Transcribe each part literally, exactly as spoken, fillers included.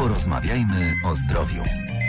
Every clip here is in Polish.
Porozmawiajmy o zdrowiu.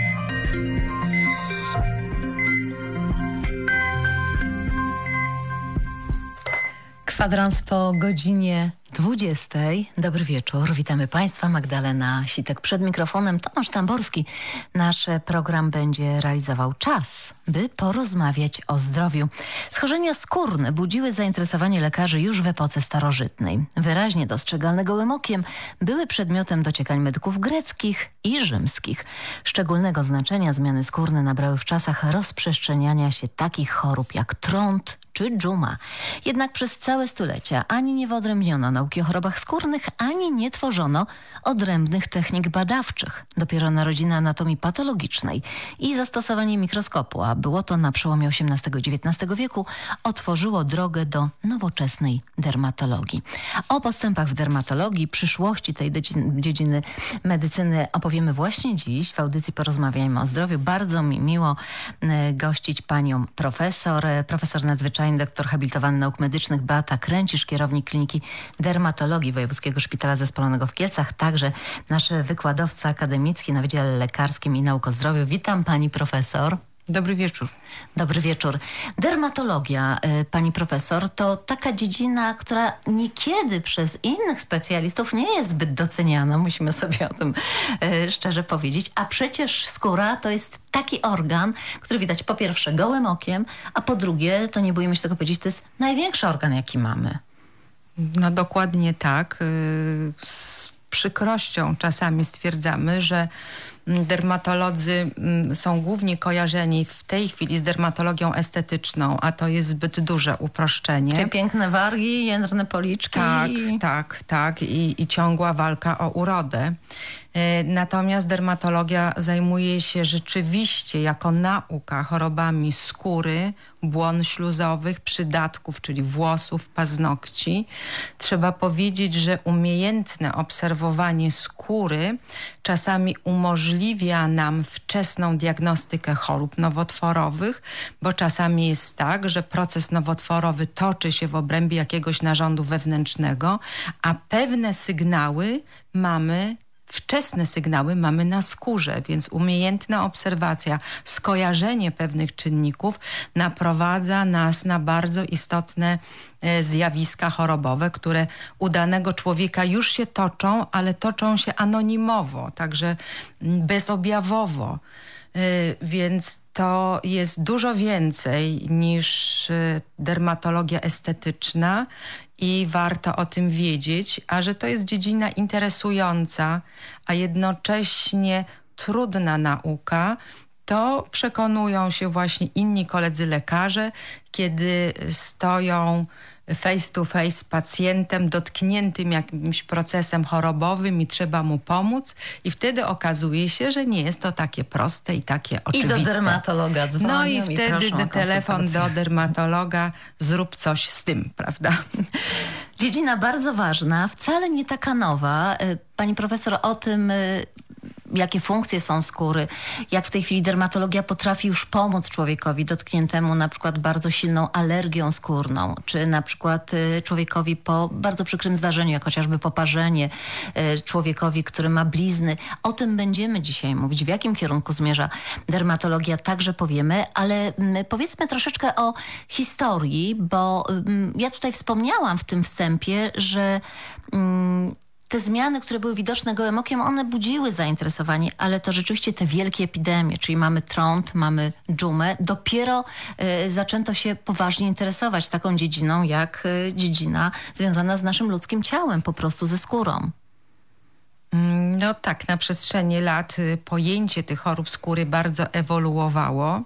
Kwadrans po godzinie dwudziestej. Dobry wieczór. Witamy Państwa. Magdalena Sitek przed mikrofonem. Tomasz Tamborski. Nasz program będzie realizował czas, by porozmawiać o zdrowiu. Schorzenia skórne budziły zainteresowanie lekarzy już w epoce starożytnej. Wyraźnie dostrzegalne gołym okiem były przedmiotem dociekań medyków greckich i rzymskich. Szczególnego znaczenia zmiany skórne nabrały w czasach rozprzestrzeniania się takich chorób jak trąd czy dżuma. Jednak przez całe stulecia ani nie wyodrębniono nauki o chorobach skórnych, ani nie tworzono odrębnych technik badawczych. Dopiero narodziny anatomii patologicznej i zastosowanie mikroskopu, a było to na przełomie osiemnastego i dziewiętnastego wieku, otworzyło drogę do nowoczesnej dermatologii. O postępach w dermatologii, przyszłości tej dziedziny medycyny opowiemy właśnie dziś w audycji Porozmawiajmy o zdrowiu. Bardzo mi miło gościć panią profesor, profesor nadzwyczajny, doktor habilitowany nauk medycznych Beata Kręcisz, kierownik Kliniki Dermatologii Wojewódzkiego Szpitala Zespolonego w Kielcach, także nasz wykładowca akademicki na Wydziale Lekarskim i Nauk o Zdrowiu. Witam pani profesor. Dobry wieczór. Dobry wieczór. Dermatologia, pani profesor, to taka dziedzina, która niekiedy przez innych specjalistów nie jest zbyt doceniana, musimy sobie o tym szczerze powiedzieć, a przecież skóra to jest taki organ, który widać po pierwsze gołym okiem, a po drugie, to nie bójmy się tego powiedzieć, to jest największy organ, jaki mamy. No dokładnie tak. Z przykrością czasami stwierdzamy, że dermatolodzy są głównie kojarzeni w tej chwili z dermatologią estetyczną, a to jest zbyt duże uproszczenie. Czyli piękne wargi, jędrne policzki. Tak, tak, tak. I, i ciągła walka o urodę. Natomiast dermatologia zajmuje się rzeczywiście jako nauka chorobami skóry, błon śluzowych, przydatków, czyli włosów, paznokci. Trzeba powiedzieć, że umiejętne obserwowanie skóry czasami umożliwia nam wczesną diagnostykę chorób nowotworowych, bo czasami jest tak, że proces nowotworowy toczy się w obrębie jakiegoś narządu wewnętrznego, a pewne sygnały mamy Wczesne sygnały mamy na skórze, więc umiejętna obserwacja, skojarzenie pewnych czynników naprowadza nas na bardzo istotne e, zjawiska chorobowe, które u danego człowieka już się toczą, ale toczą się anonimowo, także bezobjawowo. Więc to jest dużo więcej niż dermatologia estetyczna i warto o tym wiedzieć, a że to jest dziedzina interesująca, a jednocześnie trudna nauka, to przekonują się właśnie inni koledzy lekarze, kiedy stoją face to face z pacjentem dotkniętym jakimś procesem chorobowym i trzeba mu pomóc i wtedy okazuje się, że nie jest to takie proste i takie oczywiste. I do dermatologa dzwonią. No i wtedy i telefon do dermatologa, zrób coś z tym, prawda? Dziedzina bardzo ważna, wcale nie taka nowa. Pani profesor, o tym, jakie funkcje są skóry, jak w tej chwili dermatologia potrafi już pomóc człowiekowi dotkniętemu na przykład bardzo silną alergią skórną, czy na przykład człowiekowi po bardzo przykrym zdarzeniu, jak chociażby poparzenie, człowiekowi, który ma blizny. O tym będziemy dzisiaj mówić, w jakim kierunku zmierza dermatologia, także powiemy, ale powiedzmy troszeczkę o historii, bo ja tutaj wspomniałam w tym wstępie, że te zmiany, które były widoczne gołym okiem, one budziły zainteresowanie, ale to rzeczywiście te wielkie epidemie, czyli mamy trąd, mamy dżumę, dopiero y, zaczęto się poważnie interesować taką dziedziną jak y, dziedzina związana z naszym ludzkim ciałem, po prostu ze skórą. No tak, na przestrzeni lat y, pojęcie tych chorób skóry bardzo ewoluowało.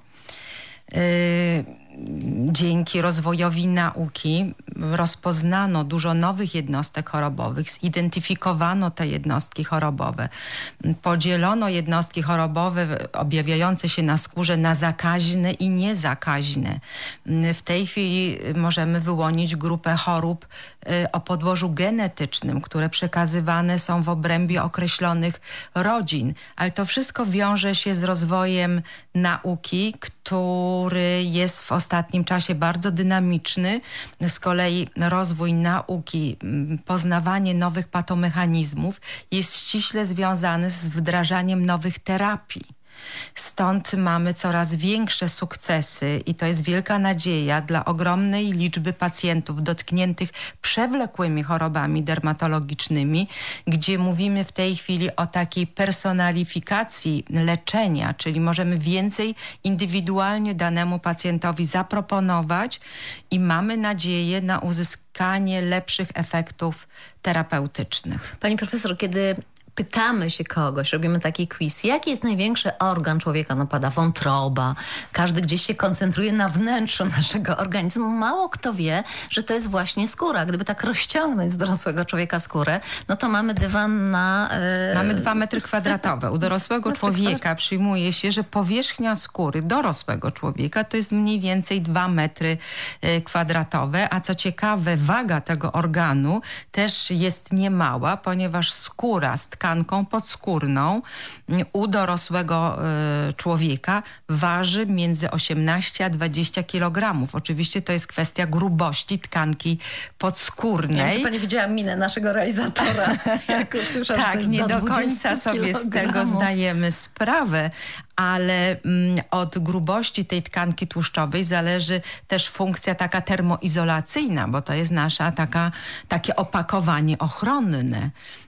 Y Dzięki rozwojowi nauki rozpoznano dużo nowych jednostek chorobowych, zidentyfikowano te jednostki chorobowe, podzielono jednostki chorobowe objawiające się na skórze na zakaźne i niezakaźne. W tej chwili możemy wyłonić grupę chorób o podłożu genetycznym, które przekazywane są w obrębie określonych rodzin, ale to wszystko wiąże się z rozwojem nauki, który jest w ostatnim czasie bardzo dynamiczny. Z kolei rozwój nauki, poznawanie nowych patomechanizmów jest ściśle związany z wdrażaniem nowych terapii. Stąd mamy coraz większe sukcesy i to jest wielka nadzieja dla ogromnej liczby pacjentów dotkniętych przewlekłymi chorobami dermatologicznymi, gdzie mówimy w tej chwili o takiej personalifikacji leczenia, czyli możemy więcej indywidualnie danemu pacjentowi zaproponować i mamy nadzieję na uzyskanie lepszych efektów terapeutycznych. Pani profesor, kiedy pytamy się kogoś, robimy taki quiz, jaki jest największy organ człowieka? No pada wątroba, każdy gdzieś się koncentruje na wnętrzu naszego organizmu. Mało kto wie, że to jest właśnie skóra. Gdyby tak rozciągnąć z dorosłego człowieka skórę, no to mamy dywan na... Yy... Mamy dwa metry kwadratowe. U dorosłego człowieka przyjmuje się, że powierzchnia skóry dorosłego człowieka to jest mniej więcej dwa metry kwadratowe, a co ciekawe, waga tego organu też jest niemała, ponieważ skóra z tkanką podskórną u dorosłego y, człowieka waży między osiemnaście a dwadzieścia kilogramów. Oczywiście to jest kwestia grubości tkanki podskórnej. Ja pani widziała minę naszego realizatora. Jak usłyszał, tak, że nie do, do końca sobie z tego zdajemy sprawę, ale mm, od grubości tej tkanki tłuszczowej zależy też funkcja taka termoizolacyjna, bo to jest nasza taka, takie opakowanie ochronne.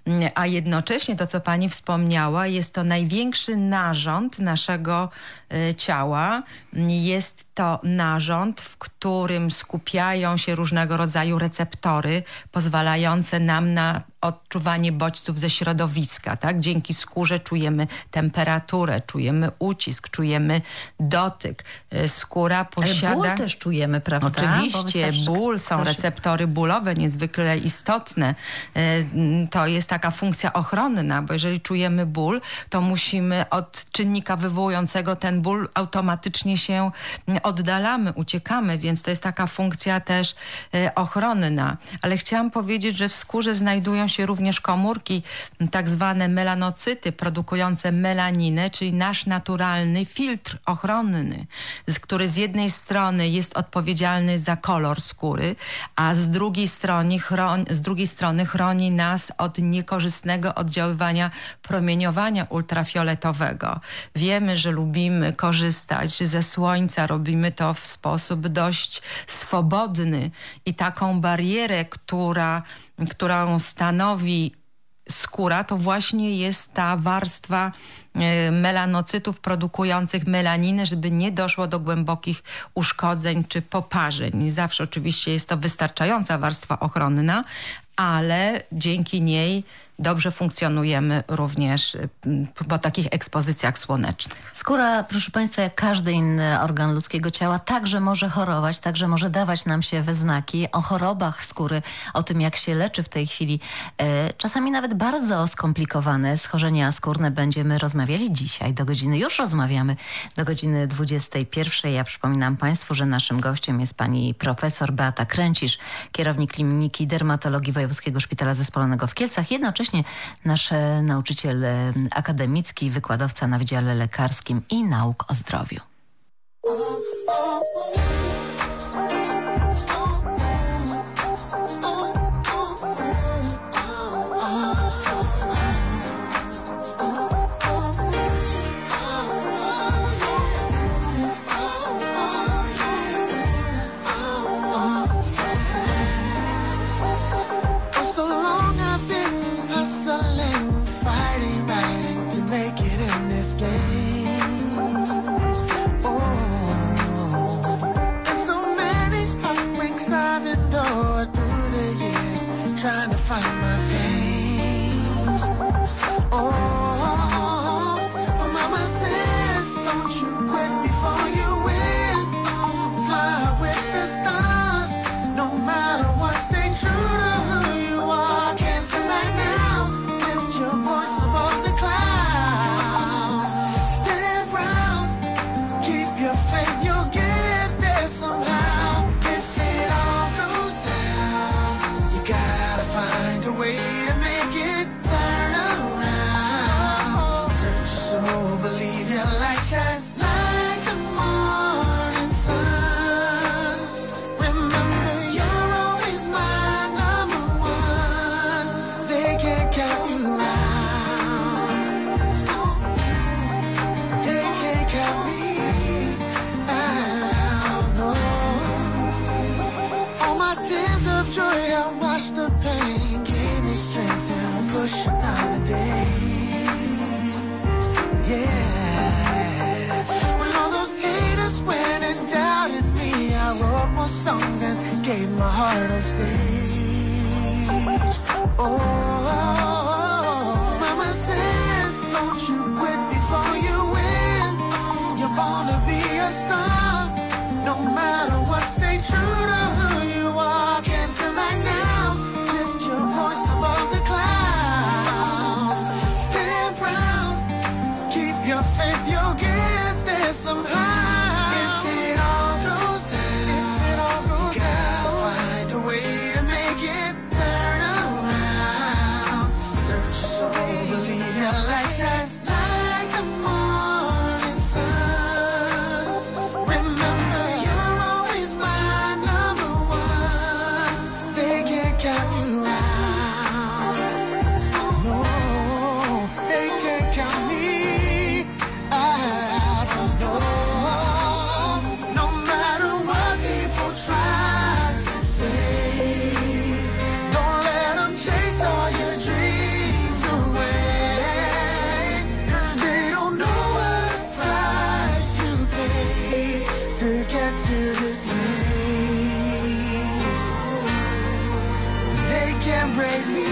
A jednocześnie to, co pani wspomniała, jest to największy narząd naszego y, ciała. Jest to narząd, w którym skupiają się różnego rodzaju receptory pozwalające nam na odczuwanie bodźców ze środowiska. Tak? Dzięki skórze czujemy temperaturę, czujemy ucisk, czujemy dotyk. Skóra posiada... Ale ból też czujemy, prawda? Oczywiście, ból, są receptory bólowe niezwykle istotne. To jest taka funkcja ochronna, bo jeżeli czujemy ból, to musimy od czynnika wywołującego ten ból automatycznie się oddalamy, uciekamy, więc to jest taka funkcja też ochronna. Ale chciałam powiedzieć, że w skórze znajdują się również komórki, tak zwane melanocyty produkujące melaninę, czyli nasz naturalny filtr ochronny, który z jednej strony jest odpowiedzialny za kolor skóry, a z drugiej strony chroni, z drugiej strony chroni nas od niekorzystnego oddziaływania promieniowania ultrafioletowego. Wiemy, że lubimy korzystać ze słońca, robimy to w sposób dość swobodny i taką barierę, która, którą stanowi skóra, to właśnie jest ta warstwa melanocytów produkujących melaninę, żeby nie doszło do głębokich uszkodzeń czy poparzeń. Zawsze oczywiście jest to wystarczająca warstwa ochronna, ale dzięki niej dobrze funkcjonujemy również po takich ekspozycjach słonecznych. Skóra, proszę Państwa, jak każdy inny organ ludzkiego ciała, także może chorować, także może dawać nam się we znaki. O chorobach skóry, o tym, jak się leczy w tej chwili, e, czasami nawet bardzo skomplikowane schorzenia skórne będziemy rozmawiali dzisiaj do godziny, już rozmawiamy do godziny dwudziestej pierwszej. Ja przypominam Państwu, że naszym gościem jest pani profesor Beata Kręcisz, kierownik Kliniki Dermatologii Wojewódzkiego Szpitala Zespolonego w Kielcach, jednocześnie nasz nauczyciel akademicki, wykładowca na Wydziale Lekarskim i Nauk o Zdrowiu. Trying to find my fame. Oh, oh, mama said, don't you quit before you win. Fly with the stars, no matter what. Stay true to who you are. Can't turn back now. Lift your voice above the clouds. Stand round, keep your faith. You'll get there somehow. If it all goes down, you gotta find a way to make it turn around. Search your soul, believe your light shines like the morning. push another day. Yeah. When all those haters went and doubted me, I wrote more songs and gave my heart on stage. Oh, mama said, don't you quit before you win. You're born to be a star. No matter what, stay true to who you are. Can't turn back now. Lift your voice above the clouds. Stand proud. Keep your faith. You'll get there somehow. If it all goes down, if it all goes you gotta down, find a way to make it turn around. Search so believe your light shines like the morning sun. Remember, you're always my number one. They can't count you out. No, they can't count me out. No, no matter what people try to say, don't let them chase all your dreams away. 'Cause they don't know what price you pay to get to this place. They can't break me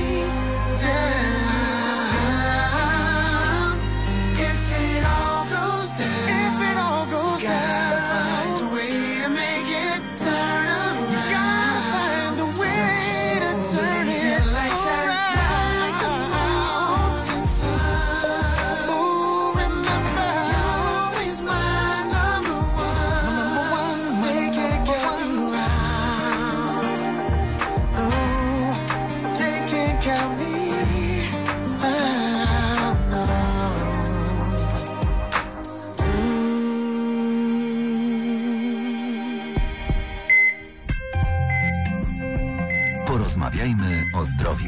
down. If it all goes down, if it all goes down, gotta find a way to make it turn around. You gotta find a way to turn it like shines like the morning sun. Ooh, remember, you're always my number one. Number one, they can't count you out. No, they can't count me out. No. Porozmawiajmy o zdrowiu.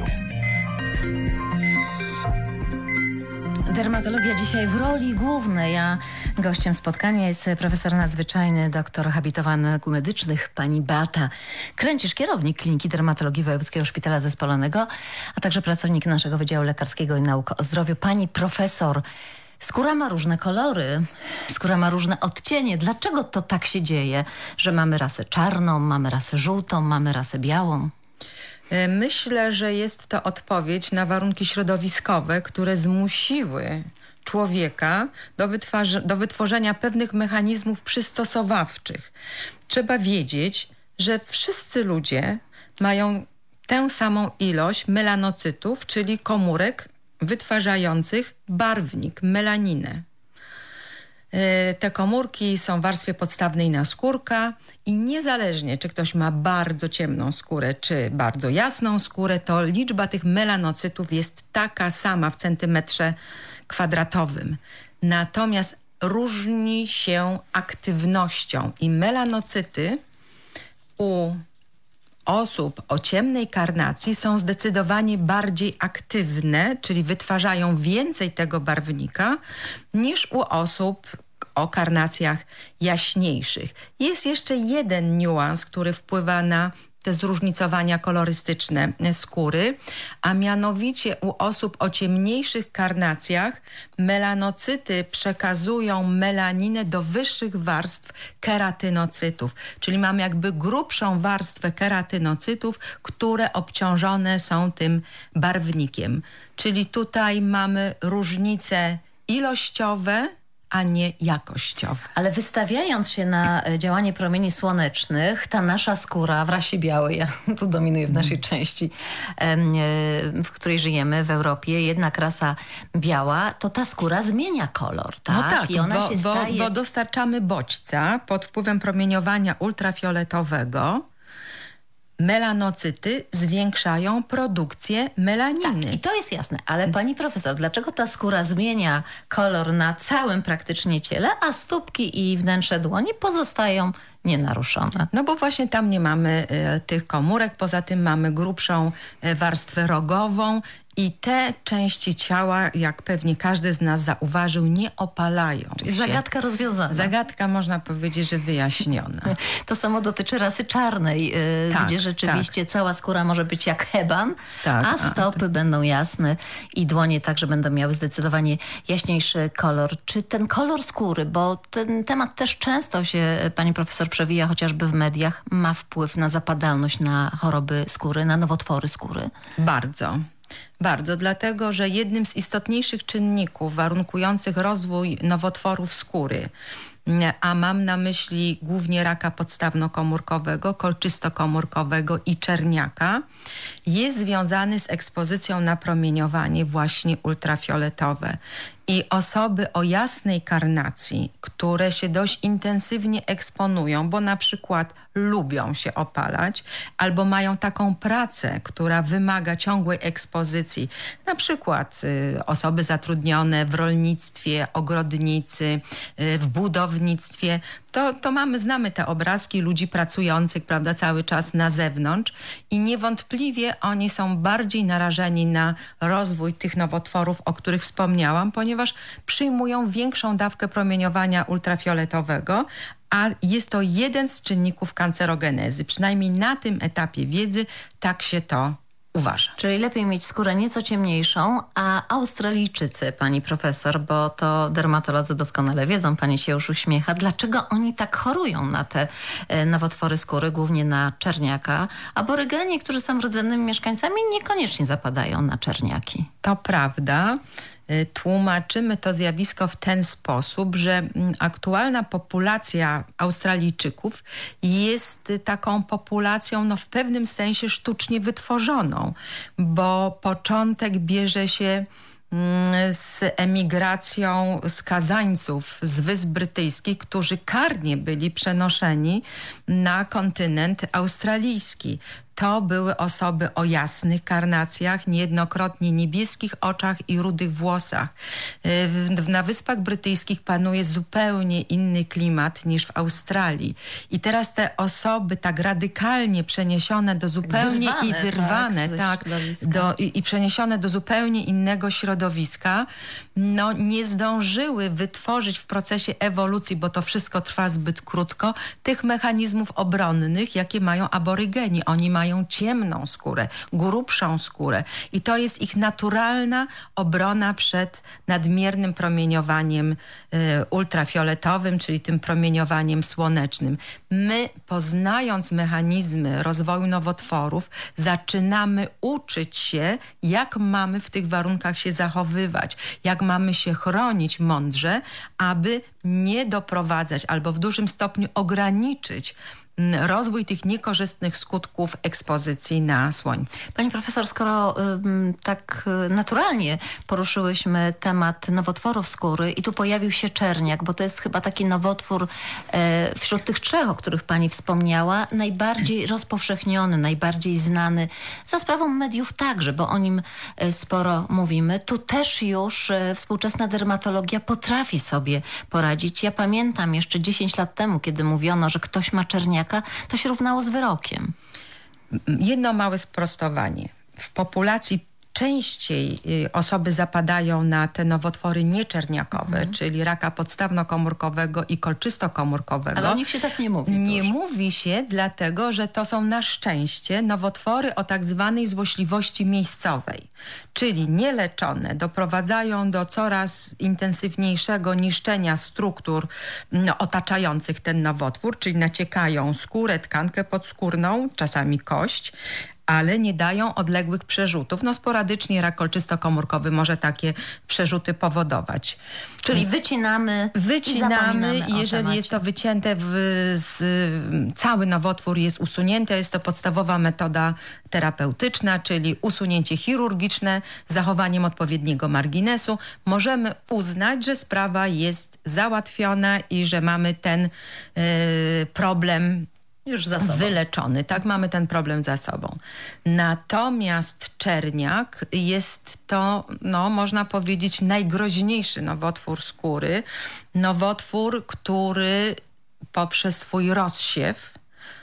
Dermatologia dzisiaj w roli głównej, a gościem spotkania jest profesor nadzwyczajny, doktor habilitowanych medycznych, pani Beata Kręcisz, kierownik Kliniki Dermatologii Wojewódzkiego Szpitala Zespolonego, a także pracownik naszego Wydziału Lekarskiego i Nauk o Zdrowiu. Pani profesor, skóra ma różne kolory, skóra ma różne odcienie. Dlaczego to tak się dzieje, że mamy rasę czarną, mamy rasę żółtą, mamy rasę białą? Myślę, że jest to odpowiedź na warunki środowiskowe, które zmusiły człowieka do, wytwarza- do wytworzenia pewnych mechanizmów przystosowawczych. Trzeba wiedzieć, że wszyscy ludzie mają tę samą ilość melanocytów, czyli komórek wytwarzających barwnik, melaninę. Te komórki są w warstwie podstawnej naskórka i niezależnie, czy ktoś ma bardzo ciemną skórę, czy bardzo jasną skórę, to liczba tych melanocytów jest taka sama w centymetrze kwadratowym. Natomiast różni się aktywnością i melanocyty u osób o ciemnej karnacji są zdecydowanie bardziej aktywne, czyli wytwarzają więcej tego barwnika niż u osób o karnacjach jaśniejszych. Jest jeszcze jeden niuans, który wpływa na te zróżnicowania kolorystyczne skóry, a mianowicie u osób o ciemniejszych karnacjach melanocyty przekazują melaninę do wyższych warstw keratynocytów, czyli mamy jakby grubszą warstwę keratynocytów, które obciążone są tym barwnikiem. Czyli tutaj mamy różnice ilościowe, a nie jakościowe. Ale wystawiając się na działanie promieni słonecznych, ta nasza skóra w rasie białej, ja tu dominuję w naszej części, w której żyjemy, w Europie, jednak rasa biała, to ta skóra zmienia kolor, tak? No tak, I ona bo, się bo, staje... bo dostarczamy bodźca pod wpływem promieniowania ultrafioletowego. Melanocyty zwiększają produkcję melaniny. Tak, i to jest jasne, ale pani profesor, dlaczego ta skóra zmienia kolor na całym praktycznie ciele, a stópki i wnętrze dłoni pozostają nienaruszone? No bo właśnie tam nie mamy y, tych komórek, poza tym mamy grubszą y, warstwę rogową I te części ciała, jak pewnie każdy z nas zauważył, nie opalają się. Zagadka rozwiązana. Zagadka, można powiedzieć, że wyjaśniona. To samo dotyczy rasy czarnej, yy, Tak, gdzie rzeczywiście tak. cała skóra może być jak heban, Tak, a a, stopy tak. będą jasne i dłonie także będą miały zdecydowanie jaśniejszy kolor. Czy ten kolor skóry, bo ten temat też często się, pani profesor, przewija chociażby w mediach, ma wpływ na zapadalność, na choroby skóry, na nowotwory skóry? Bardzo. Bardzo, dlatego że jednym z istotniejszych czynników warunkujących rozwój nowotworów skóry, a mam na myśli głównie raka podstawnokomórkowego, kolczystokomórkowego i czerniaka, jest związany z ekspozycją na promieniowanie właśnie ultrafioletowe. I osoby o jasnej karnacji, które się dość intensywnie eksponują, bo na przykład lubią się opalać, albo mają taką pracę, która wymaga ciągłej ekspozycji, na przykład y, osoby zatrudnione w rolnictwie, ogrodnicy, y, w budownictwie, to, to mamy, znamy te obrazki ludzi pracujących, prawda, cały czas na zewnątrz i niewątpliwie oni są bardziej narażeni na rozwój tych nowotworów, o których wspomniałam, ponieważ przyjmują większą dawkę promieniowania ultrafioletowego, a jest to jeden z czynników kancerogenezy. Przynajmniej na tym etapie wiedzy tak się to uważa. Czyli lepiej mieć skórę nieco ciemniejszą, a Australijczycy, pani profesor, bo to dermatolodzy doskonale wiedzą, pani się już uśmiecha, dlaczego oni tak chorują na te e, nowotwory skóry, głównie na czerniaka. Aborygeni, którzy są rdzennymi mieszkańcami, niekoniecznie zapadają na czerniaki. To prawda. Tłumaczymy to zjawisko w ten sposób, że aktualna populacja Australijczyków jest taką populacją no, w pewnym sensie sztucznie wytworzoną, bo początek bierze się z emigracją skazańców z Wysp Brytyjskich, którzy karnie byli przenoszeni na kontynent australijski. To były osoby o jasnych karnacjach, niejednokrotnie niebieskich oczach i rudych włosach. W, na Wyspach Brytyjskich panuje zupełnie inny klimat niż w Australii. I teraz te osoby tak radykalnie przeniesione do zupełnie Wyrwane, i wyrwane, tak, tak, do, i, i przeniesione do zupełnie innego środowiska, no nie zdążyły wytworzyć w procesie ewolucji, bo to wszystko trwa zbyt krótko, tych mechanizmów obronnych, jakie mają aborygeni. Oni mają mają ciemną skórę, grubszą skórę i to jest ich naturalna obrona przed nadmiernym promieniowaniem y, ultrafioletowym, czyli tym promieniowaniem słonecznym. My, poznając mechanizmy rozwoju nowotworów, zaczynamy uczyć się, jak mamy w tych warunkach się zachowywać, jak mamy się chronić mądrze, aby nie doprowadzać albo w dużym stopniu ograniczyć rozwój tych niekorzystnych skutków ekspozycji na słońce. Pani profesor, skoro y, tak naturalnie poruszyłyśmy temat nowotworów skóry i tu pojawił się czerniak, bo to jest chyba taki nowotwór y, wśród tych trzech, o których pani wspomniała, najbardziej rozpowszechniony, najbardziej znany, za sprawą mediów także, bo o nim y, sporo mówimy. Tu też już y, współczesna dermatologia potrafi sobie poradzić. Ja pamiętam jeszcze dziesięć lat temu, kiedy mówiono, że ktoś ma czerniaka, to się równało z wyrokiem. Jedno małe sprostowanie. W populacji częściej osoby zapadają na te nowotwory nieczerniakowe, mhm. czyli raka podstawnokomórkowego i kolczystokomórkowego. Ale o nich się tak nie mówi. Nie proszę. mówi się, dlatego że to są na szczęście nowotwory o tak zwanej złośliwości miejscowej, czyli nieleczone doprowadzają do coraz intensywniejszego niszczenia struktur no, otaczających ten nowotwór, czyli naciekają skórę, tkankę podskórną, czasami kość, ale nie dają odległych przerzutów. No sporadycznie rak kolczystokomórkowy może takie przerzuty powodować. Czyli wycinamy Wycinamy i i jeżeli jest to wycięte, w, z, cały nowotwór jest usunięty, jest to podstawowa metoda terapeutyczna, czyli usunięcie chirurgiczne z zachowaniem odpowiedniego marginesu. Możemy uznać, że sprawa jest załatwiona i że mamy ten y, problem już za sobą. wyleczony. Tak, mamy ten problem za sobą. Natomiast czerniak jest to, no, można powiedzieć, najgroźniejszy nowotwór skóry. Nowotwór, który poprzez swój rozsiew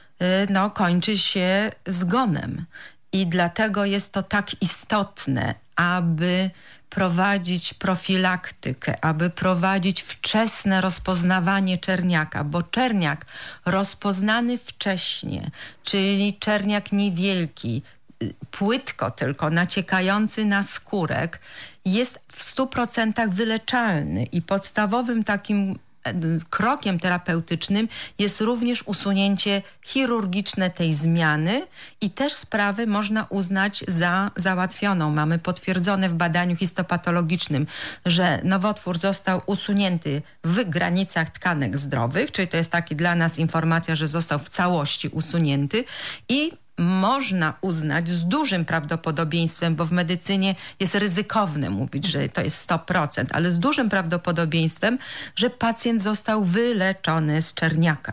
no, kończy się zgonem. I dlatego jest to tak istotne, aby prowadzić profilaktykę, aby prowadzić wczesne rozpoznawanie czerniaka, bo czerniak rozpoznany wcześnie, czyli czerniak niewielki, płytko tylko naciekający na skórek, jest w stu procentach wyleczalny i podstawowym takim krokiem terapeutycznym jest również usunięcie chirurgiczne tej zmiany i też sprawę można uznać za załatwioną. Mamy potwierdzone w badaniu histopatologicznym, że nowotwór został usunięty w granicach tkanek zdrowych, czyli to jest taki dla nas informacja, że został w całości usunięty i można uznać z dużym prawdopodobieństwem, bo w medycynie jest ryzykowne mówić, że to jest sto procent, ale z dużym prawdopodobieństwem, że pacjent został wyleczony z czerniaka.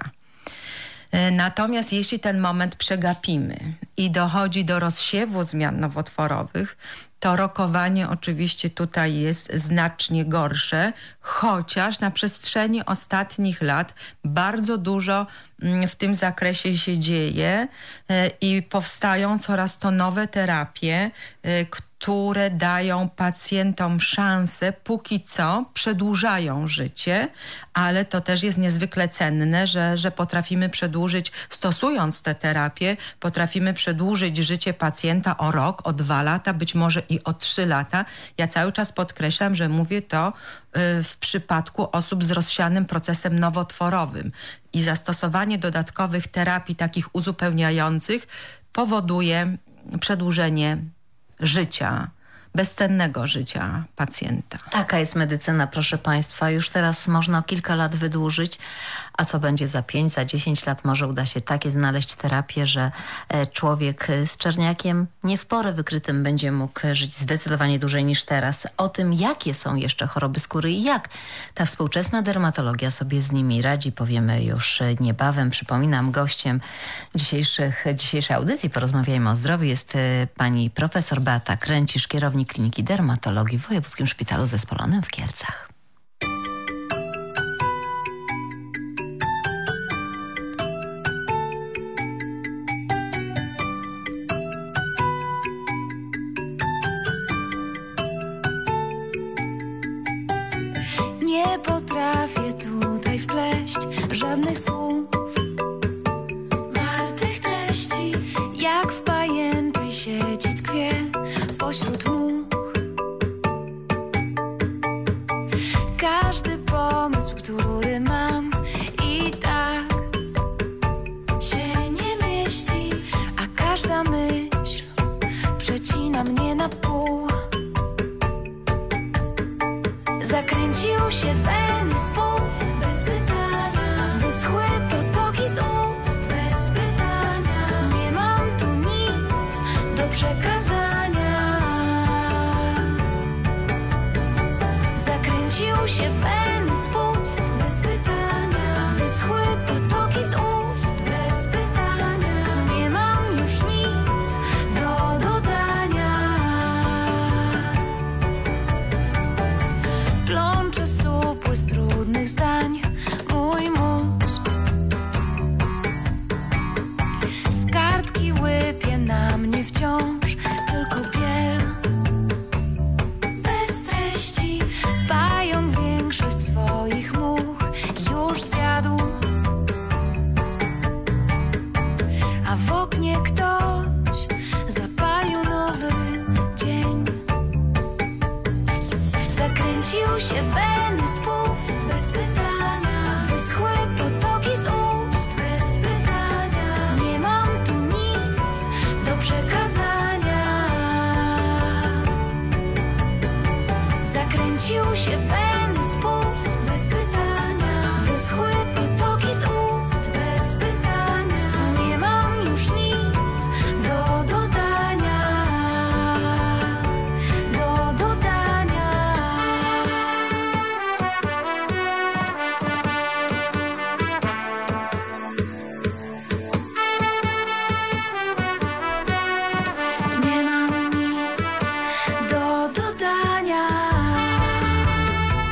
Natomiast jeśli ten moment przegapimy i dochodzi do rozsiewu zmian nowotworowych, to rokowanie oczywiście tutaj jest znacznie gorsze, chociaż na przestrzeni ostatnich lat bardzo dużo w tym zakresie się dzieje i powstają coraz to nowe terapie, które dają pacjentom szansę, póki co przedłużają życie, ale to też jest niezwykle cenne, że, że potrafimy przedłużyć, stosując te terapie, potrafimy przedłużyć życie pacjenta o rok, o dwa lata, być może i o trzy lata. Ja cały czas podkreślam, że mówię to w przypadku osób z rozsianym procesem nowotworowym i zastosowanie dodatkowych terapii takich uzupełniających powoduje przedłużenie życia, bezcennego życia pacjenta. Taka jest medycyna, proszę Państwa. Już teraz można o kilka lat wydłużyć, a co będzie za pięć, za dziesięć lat może uda się takie znaleźć terapię, że człowiek z czerniakiem nie w porę wykrytym będzie mógł żyć zdecydowanie dłużej niż teraz. O tym, jakie są jeszcze choroby skóry i jak ta współczesna dermatologia sobie z nimi radzi, powiemy już niebawem. Przypominam, gościem dzisiejszych, dzisiejszej audycji Porozmawiajmy o zdrowiu jest pani profesor Beata Kręcisz, kierownik Kliniki Dermatologii w Wojewódzkim Szpitalu Zespolonym w Kielcach. Nie potrafię tutaj wpleść żadnych słów wartych treści, jak w pajęczej sieci tkwię pośród much. Każdy pomysł, który mam, i tak się nie mieści, a każda myśl przecina mnie na pół. Zakręcił się wen spust bez pytania, wyschły potoki z ust bez pytania. Nie mam tu nic do przekazania. Zakręcił się wen spust bez pytania, wyschły potoki z ust bez pytania. Nie mam już nic do dodania. Plącze supły z trudnych zdań mój mózg. Z kartki łypie na mnie wciąż tylko biel bez treści. Pająk większość swoich much już zjadł, a w oknie ktoś zapalił nowy dzień. Zakręcił się wen spust bez pytania, wyschły potoki z ust bez pytania. Nie mam tu nic do przekazania. Zakręcił się wen spust bez pytania, wyschły potoki z ust bez pytania. Nie mam już nic do dodania, do dodania. Nie mam nic do dodania.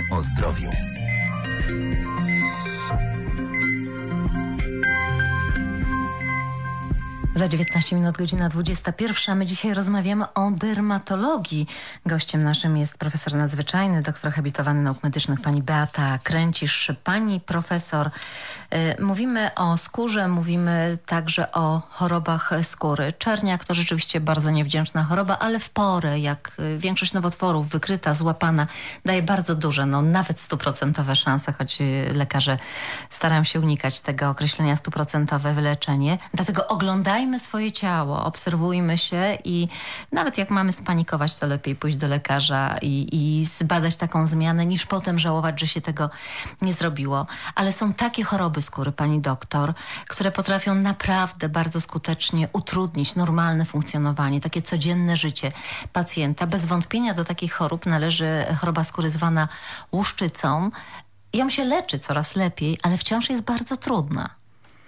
o zdrowiu. Za dziewiętnaście minut, godzina dwudziesta pierwsza. My dzisiaj rozmawiamy o dermatologii. Gościem naszym jest profesor nadzwyczajny, doktor habilitowany nauk medycznych, pani Beata Kręcisz. Pani profesor, y, mówimy o skórze, mówimy także o chorobach skóry. Czerniak to rzeczywiście bardzo niewdzięczna choroba, ale w porę, jak większość nowotworów, wykryta, złapana, daje bardzo duże, no nawet stuprocentowe szanse, choć lekarze starają się unikać tego określenia stuprocentowe wyleczenie. Dlatego oglądajmy swoje ciało, obserwujmy się i nawet jak mamy spanikować, to lepiej pójść do lekarza i, i zbadać taką zmianę, niż potem żałować, że się tego nie zrobiło. Ale są takie choroby skóry, pani doktor, które potrafią naprawdę bardzo skutecznie utrudnić normalne funkcjonowanie, takie codzienne życie pacjenta. Bez wątpienia do takich chorób należy choroba skóry zwana łuszczycą. Ją się leczy coraz lepiej, ale wciąż jest bardzo trudna.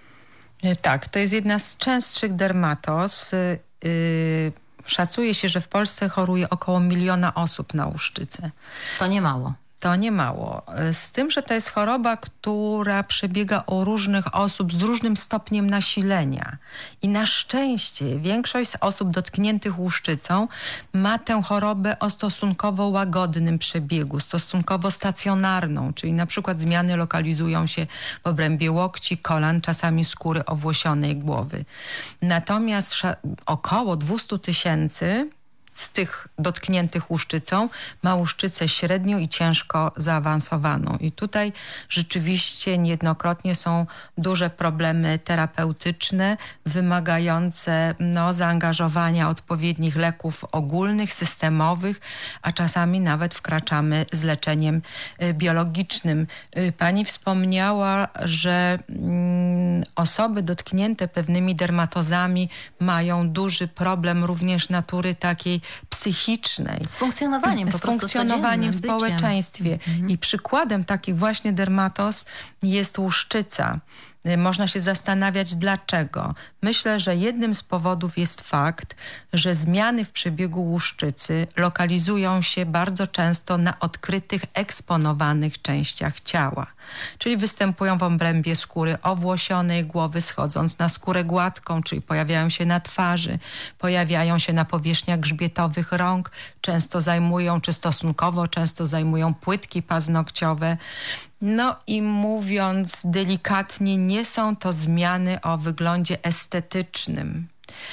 Tak, to jest jedna z częstszych dermatos. Yy, szacuje się, że w Polsce choruje około miliona osób na łuszczycę. To nie mało. To nie mało. Z tym, że to jest choroba, która przebiega u różnych osób z różnym stopniem nasilenia. I na szczęście większość z osób dotkniętych łuszczycą ma tę chorobę o stosunkowo łagodnym przebiegu, stosunkowo stacjonarną, czyli na przykład zmiany lokalizują się w obrębie łokci, kolan, czasami skóry owłosionej głowy. Natomiast około dwieście tysięcy z tych dotkniętych łuszczycą ma łuszczycę średnią i ciężko zaawansowaną. I tutaj rzeczywiście niejednokrotnie są duże problemy terapeutyczne, wymagające no, zaangażowania odpowiednich leków ogólnych, systemowych, a czasami nawet wkraczamy z leczeniem y, biologicznym. Y, pani wspomniała, że mm, osoby dotknięte pewnymi dermatozami mają duży problem również natury takiej psychicznej. Z funkcjonowaniem, z po prostu funkcjonowaniem w codziennym społeczeństwie. byciem. I przykładem takich właśnie dermatos jest łuszczyca. Można się zastanawiać dlaczego. Myślę, że jednym z powodów jest fakt, że zmiany w przebiegu łuszczycy lokalizują się bardzo często na odkrytych, eksponowanych częściach ciała. Czyli występują w obrębie skóry owłosionej głowy, schodząc na skórę gładką, czyli pojawiają się na twarzy, pojawiają się na powierzchniach grzbietowych rąk, często zajmują, czy stosunkowo często zajmują płytki paznokciowe. No i mówiąc delikatnie, nie są to zmiany o wyglądzie estetycznym.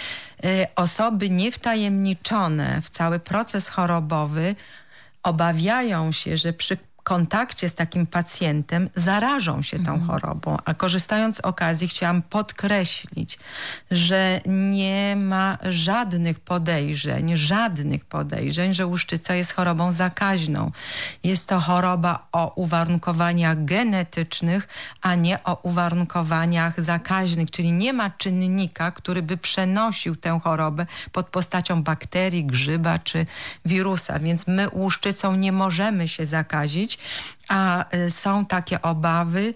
Y, osoby niewtajemniczone w cały proces chorobowy obawiają się, że przy kontakcie z takim pacjentem zarażą się tą mhm. chorobą. A korzystając z okazji chciałam podkreślić, że nie ma żadnych podejrzeń, żadnych podejrzeń, że łuszczyca jest chorobą zakaźną. Jest to choroba o uwarunkowaniach genetycznych, a nie o uwarunkowaniach zakaźnych, czyli nie ma czynnika, który by przenosił tę chorobę pod postacią bakterii, grzyba czy wirusa. Więc my łuszczycą nie możemy się zakazić, a są takie obawy.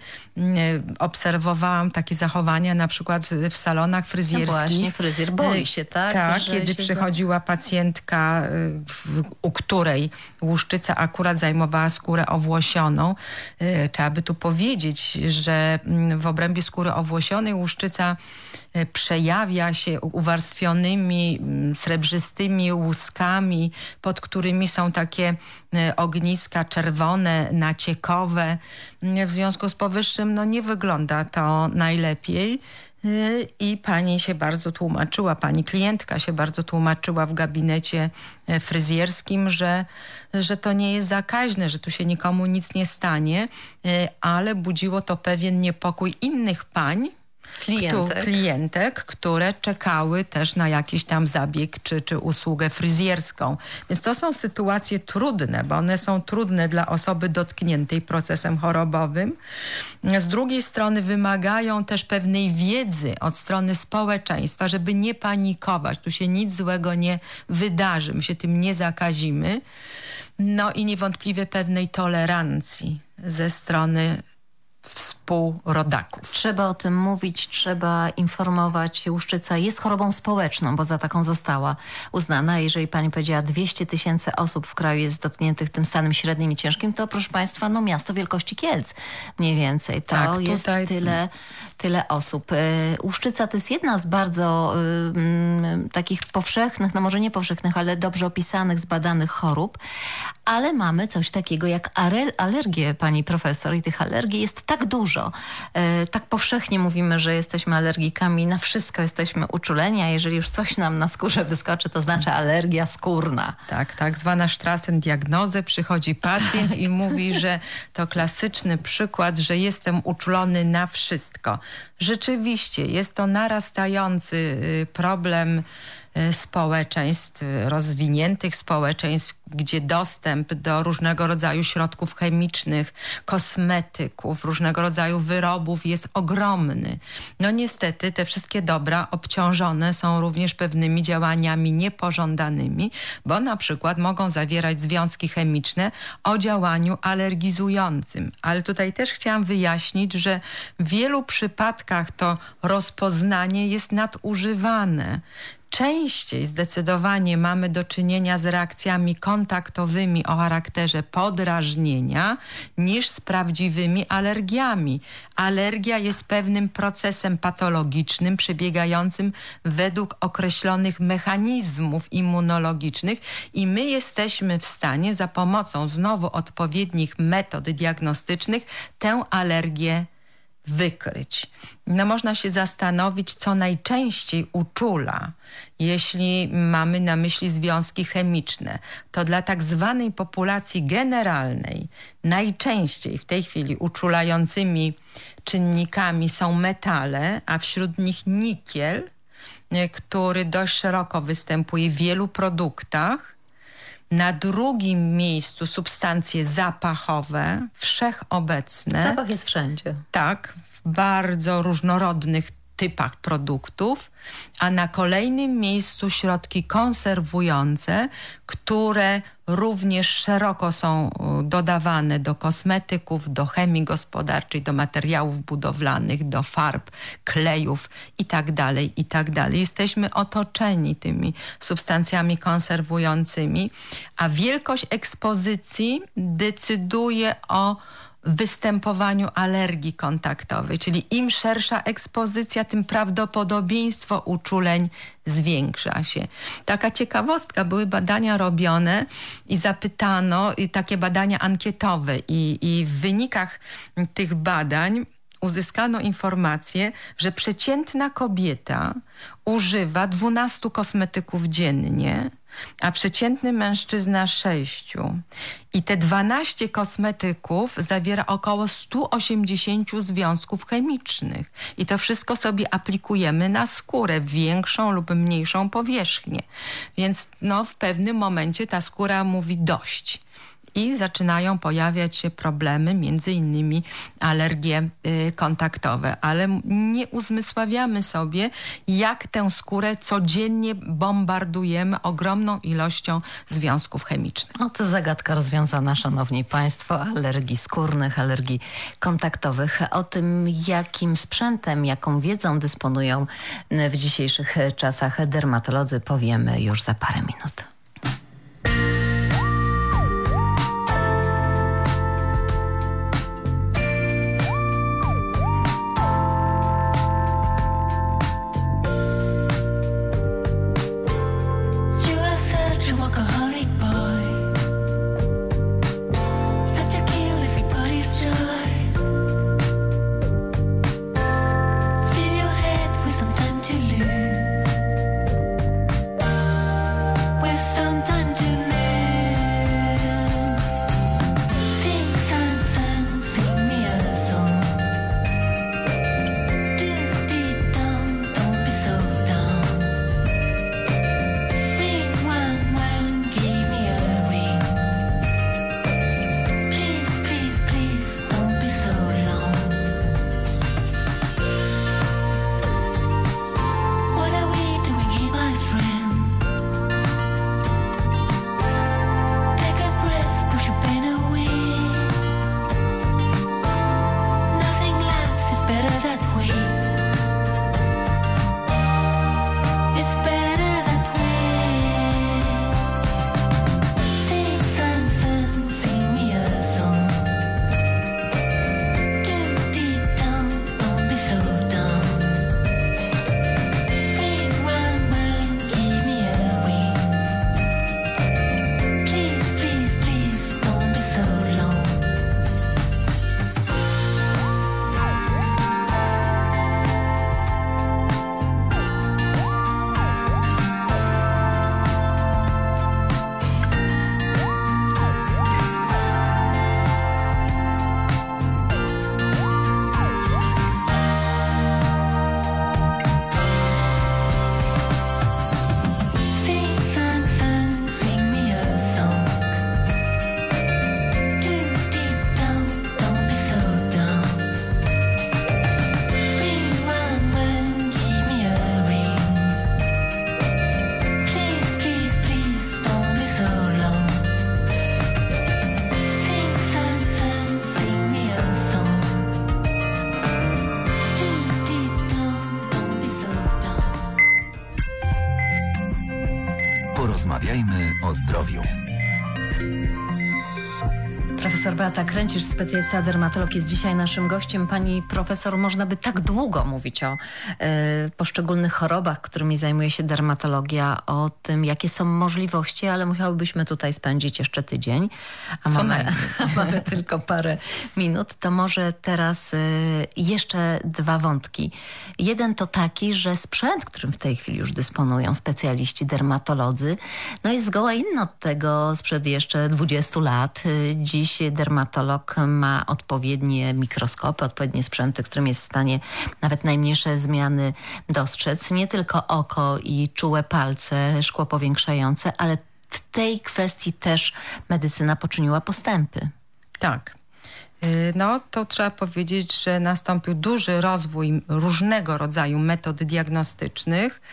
Obserwowałam takie zachowania na przykład w salonach fryzjerskich. No właśnie, fryzjer boi się, tak? Tak, że kiedy się przychodziła za... pacjentka, w, u której łuszczyca akurat zajmowała skórę owłosioną. Trzeba by tu powiedzieć, że w obrębie skóry owłosionej łuszczyca przejawia się uwarstwionymi, srebrzystymi łuskami, pod którymi są takie ogniska czerwone, naciekowe. W związku z powyższym no, nie wygląda to najlepiej. I pani się bardzo tłumaczyła, pani klientka się bardzo tłumaczyła w gabinecie fryzjerskim, że, że to nie jest zakaźne, że tu się nikomu nic nie stanie, ale budziło to pewien niepokój innych pań, Klientek. klientek, które czekały też na jakiś tam zabieg czy, czy usługę fryzjerską. Więc to są sytuacje trudne, bo one są trudne dla osoby dotkniętej procesem chorobowym. Z drugiej strony wymagają też pewnej wiedzy od strony społeczeństwa, żeby nie panikować. Tu się nic złego nie wydarzy, my się tym nie zakazimy. No i niewątpliwie pewnej tolerancji ze strony współrodaków. Trzeba o tym mówić, trzeba informować. Łuszczyca jest chorobą społeczną, bo za taką została uznana. Jeżeli pani powiedziała dwieście tysięcy osób w kraju jest dotkniętych tym stanem średnim i ciężkim, to proszę państwa, no miasto wielkości Kielc mniej więcej. To Tak, jest tutaj- tyle, tyle osób. Y, Łuszczyca to jest jedna z bardzo y, mm, takich powszechnych, no może nie powszechnych, ale dobrze opisanych, zbadanych chorób. Ale mamy coś takiego jak are- alergie, pani profesor, i tych alergii jest tak dużo. E, tak powszechnie mówimy, że jesteśmy alergikami, na wszystko jesteśmy uczuleni, a jeżeli już coś nam na skórze wyskoczy, to znaczy alergia skórna. Tak, tak zwana Strassen-diagnozę. Przychodzi pacjent i mówi, że to klasyczny przykład, że jestem uczulony na wszystko. Rzeczywiście jest to narastający y, problem y, społeczeństw, y, rozwiniętych społeczeństw, gdzie dostęp do różnego rodzaju środków chemicznych, kosmetyków, różnego rodzaju wyrobów jest ogromny. No niestety te wszystkie dobra obciążone są również pewnymi działaniami niepożądanymi, bo na przykład mogą zawierać związki chemiczne o działaniu alergizującym. Ale tutaj też chciałam wyjaśnić, że w wielu przypadkach to rozpoznanie jest nadużywane. Częściej zdecydowanie mamy do czynienia z reakcjami kontaktowymi o charakterze podrażnienia niż z prawdziwymi alergiami. Alergia jest pewnym procesem patologicznym przebiegającym według określonych mechanizmów immunologicznych i my jesteśmy w stanie za pomocą znowu odpowiednich metod diagnostycznych tę alergię wykryć. No można się zastanowić, co najczęściej uczula. Jeśli mamy na myśli związki chemiczne, to dla tak zwanej populacji generalnej najczęściej w tej chwili uczulającymi czynnikami są metale, a wśród nich nikiel, który dość szeroko występuje w wielu produktach. Na drugim miejscu substancje zapachowe, wszechobecne. Zapach jest wszędzie. Tak, w bardzo różnorodnych typach produktów, a na kolejnym miejscu środki konserwujące, które również szeroko są dodawane do kosmetyków, do chemii gospodarczej, do materiałów budowlanych, do farb, klejów itd., itd. Jesteśmy otoczeni tymi substancjami konserwującymi, a wielkość ekspozycji decyduje o występowaniu alergii kontaktowej, czyli im szersza ekspozycja, tym prawdopodobieństwo uczuleń zwiększa się. Taka ciekawostka, były badania robione i zapytano, i takie badania ankietowe i, i w wynikach tych badań uzyskano informację, że przeciętna kobieta używa dwunastu kosmetyków dziennie, a przeciętny mężczyzna sześciu. I te dwanaście kosmetyków zawiera około sto osiemdziesiąt związków chemicznych. I to wszystko sobie aplikujemy na skórę, większą lub mniejszą powierzchnię. Więc no, w pewnym momencie ta skóra mówi dość. I zaczynają pojawiać się problemy, między innymi alergie y, kontaktowe. Ale nie uzmysławiamy sobie, jak tę skórę codziennie bombardujemy ogromną ilością związków chemicznych. No to zagadka rozwiązana, szanowni państwo, alergii skórnych, alergii kontaktowych. O tym, jakim sprzętem, jaką wiedzą dysponują w dzisiejszych czasach dermatolodzy, powiemy już za parę minut. With Porozmawiajmy o zdrowiu. Profesor Beata Kręcisz, specjalista dermatolog, jest dzisiaj naszym gościem. Pani profesor, można by tak długo mówić o y, poszczególnych chorobach, którymi zajmuje się dermatologia, o tym, jakie są możliwości, ale musiałybyśmy tutaj spędzić jeszcze tydzień, a mamy, a mamy tylko parę minut. To może teraz y, jeszcze dwa wątki. Jeden to taki, że sprzęt, którym w tej chwili już dysponują specjaliści dermatolodzy, no jest zgoła inny od tego sprzed jeszcze dwudziestu lat. Y, dziś dermatolog ma odpowiednie mikroskopy, odpowiednie sprzęty, którym jest w stanie nawet najmniejsze zmiany dostrzec. Nie tylko oko i czułe palce, szkło powiększające, ale w tej kwestii też medycyna poczyniła postępy. Tak. No to trzeba powiedzieć, że nastąpił duży rozwój różnego rodzaju metod diagnostycznych.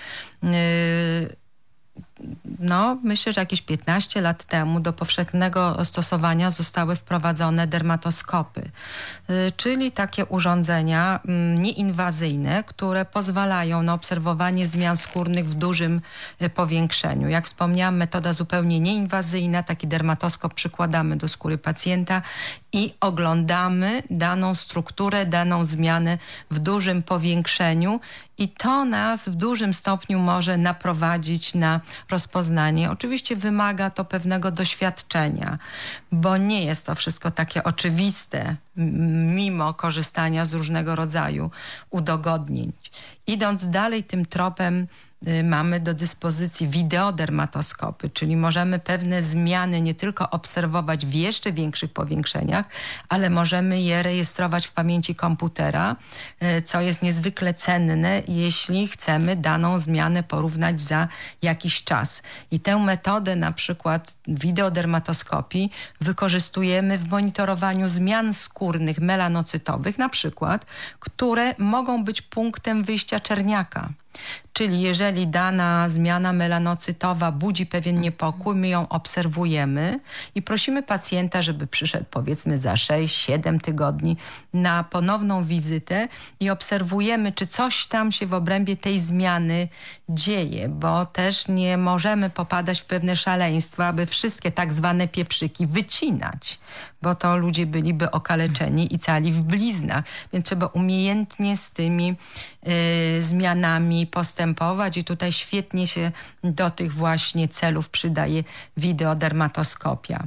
No, myślę, że jakieś piętnaście lat temu do powszechnego stosowania zostały wprowadzone dermatoskopy, czyli takie urządzenia nieinwazyjne, które pozwalają na obserwowanie zmian skórnych w dużym powiększeniu. Jak wspomniałam, metoda zupełnie nieinwazyjna, taki dermatoskop przykładamy do skóry pacjenta i oglądamy daną strukturę, daną zmianę w dużym powiększeniu i to nas w dużym stopniu może naprowadzić na rozpoznanie. Oczywiście wymaga to pewnego doświadczenia, bo nie jest to wszystko takie oczywiste, mimo korzystania z różnego rodzaju udogodnień. Idąc dalej tym tropem, mamy do dyspozycji wideodermatoskopy, czyli możemy pewne zmiany nie tylko obserwować w jeszcze większych powiększeniach, ale możemy je rejestrować w pamięci komputera, co jest niezwykle cenne, jeśli chcemy daną zmianę porównać za jakiś czas. I tę metodę na przykład wideodermatoskopii wykorzystujemy w monitorowaniu zmian skórnych melanocytowych, na przykład, które mogą być punktem wyjścia czerniaka. Czyli jeżeli dana zmiana melanocytowa budzi pewien niepokój, my ją obserwujemy i prosimy pacjenta, żeby przyszedł powiedzmy za sześć siedem tygodni na ponowną wizytę i obserwujemy, czy coś tam się w obrębie tej zmiany dzieje, bo też nie możemy popadać w pewne szaleństwa, aby wszystkie tak zwane pieprzyki wycinać, bo to ludzie byliby okaleczeni i cali w bliznach, więc trzeba umiejętnie z tymi y, zmianami postępować i tutaj świetnie się do tych właśnie celów przydaje wideodermatoskopia.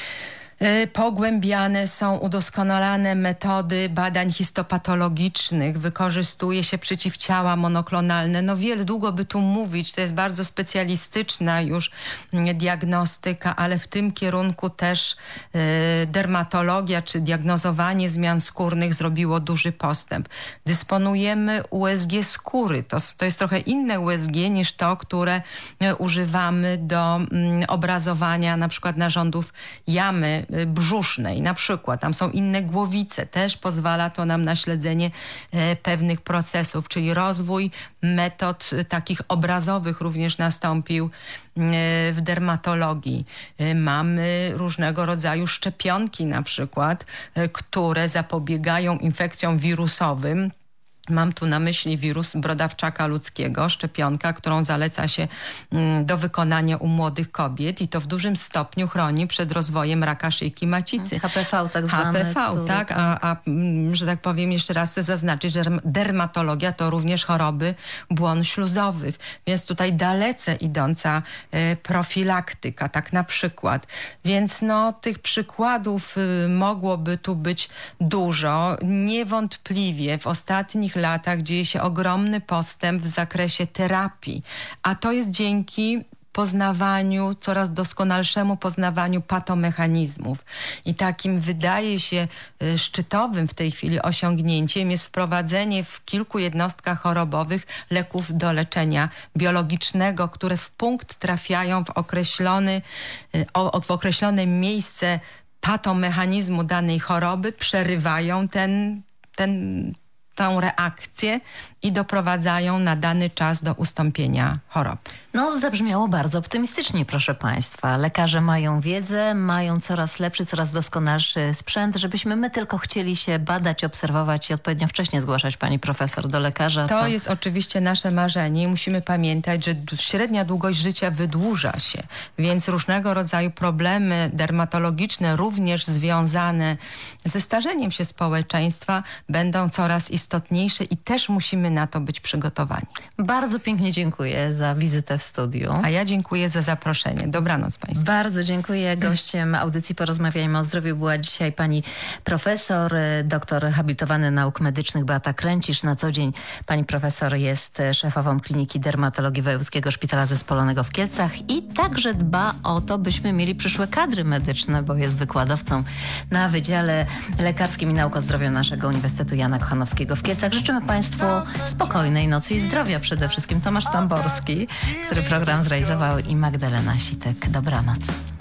Pogłębiane są udoskonalane metody badań histopatologicznych, wykorzystuje się przeciwciała monoklonalne. No wiele, długo by tu mówić, to jest bardzo specjalistyczna już diagnostyka, ale w tym kierunku też y, dermatologia czy diagnozowanie zmian skórnych zrobiło duży postęp. Dysponujemy U S G skóry, to, to jest trochę inne U S G niż to, które y, używamy do y, obrazowania na przykład narządów jamy brzusznej, na przykład. Tam są inne głowice. Też pozwala to nam na śledzenie e, pewnych procesów, czyli rozwój metod e, takich obrazowych również nastąpił e, w dermatologii. E, mamy różnego rodzaju szczepionki na przykład, e, które zapobiegają infekcjom wirusowym. Mam tu na myśli wirus brodawczaka ludzkiego, szczepionka, którą zaleca się do wykonania u młodych kobiet i to w dużym stopniu chroni przed rozwojem raka szyjki macicy. H P V tak zwany. H P V, tak, a, a że tak powiem jeszcze raz chcę zaznaczyć, że dermatologia to również choroby błon śluzowych, więc tutaj dalece idąca e, profilaktyka, tak na przykład. Więc no tych przykładów y, mogłoby tu być dużo. Niewątpliwie w ostatnich latach dzieje się ogromny postęp w zakresie terapii, a to jest dzięki poznawaniu, coraz doskonalszemu poznawaniu patomechanizmów. I takim wydaje się szczytowym w tej chwili osiągnięciem jest wprowadzenie w kilku jednostkach chorobowych leków do leczenia biologicznego, które w punkt trafiają w określony, w określone miejsce patomechanizmu danej choroby, przerywają ten, ten tę reakcję i doprowadzają na dany czas do ustąpienia choroby. No, zabrzmiało bardzo optymistycznie, proszę Państwa. Lekarze mają wiedzę, mają coraz lepszy, coraz doskonalszy sprzęt, żebyśmy my tylko chcieli się badać, obserwować i odpowiednio wcześnie zgłaszać pani profesor do lekarza. To, to jest oczywiście nasze marzenie i musimy pamiętać, że średnia długość życia wydłuża się, więc różnego rodzaju problemy dermatologiczne, również związane ze starzeniem się społeczeństwa, będą coraz istotniejsze i też musimy na to być przygotowani. Bardzo pięknie dziękuję za wizytę w studiu. A ja dziękuję za zaproszenie. Dobranoc Państwu. Bardzo dziękuję. Gościem audycji Porozmawiajmy o zdrowiu była dzisiaj pani profesor, doktor habilitowany nauk medycznych Beata Kręcisz. Na co dzień pani profesor jest szefową Kliniki Dermatologii Wojewódzkiego Szpitala Zespolonego w Kielcach i także dba o to, byśmy mieli przyszłe kadry medyczne, bo jest wykładowcą na Wydziale Lekarskim i Nauk o Zdrowiu naszego Uniwersytetu Jana Kochanowskiego w Kielcach. Życzymy Państwu spokojnej nocy i zdrowia przede wszystkim. Tomasz Tamborski, który program zrealizował, i Magdalena Sitek. Dobranoc.